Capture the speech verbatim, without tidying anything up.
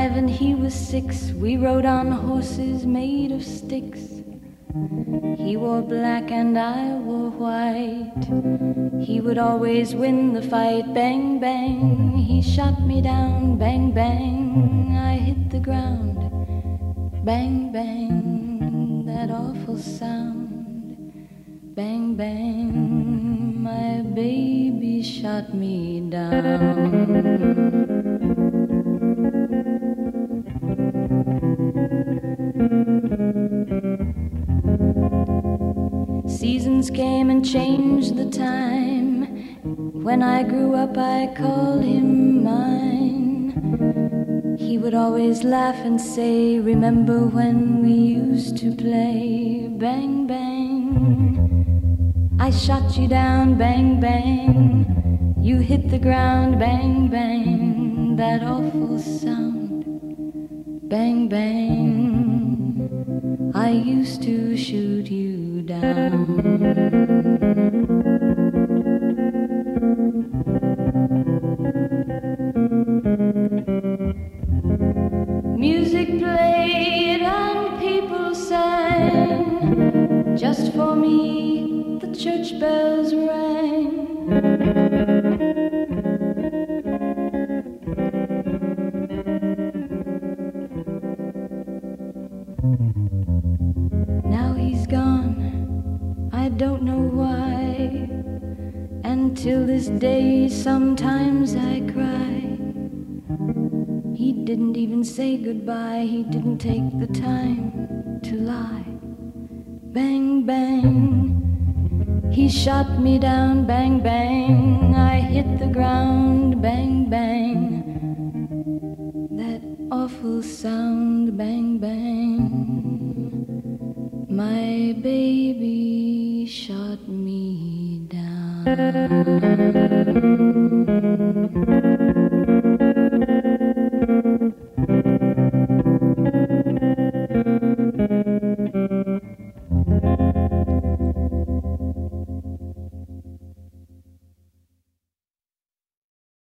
five and he was six. We rode on horses made of sticks. He wore black and I wore white. He would always win the fight. Bang, bang, he shot me down. Bang, bang, I hit the ground. Bang, bang, that awful sound. Bang, bang, my baby shot me down. Seasons came and changed the time. When I grew up I called him mine. He would always laugh and say, remember when we used to play? Bang, bang, I shot you down. Bang, bang, you hit the ground. Bang, bang, that awful sound. Bang, bang, I used to shoot you down. Music played and people sang. Just for me the church bells rang. Now he's gone, I don't know why. And till this day sometimes I cry. He didn't even say goodbye. He didn't take the time to lie. Bang, bang, he shot me down. Bang, bang, I hit the ground. Bang, bang, that awful sound. Bang, bang, my baby shot me down.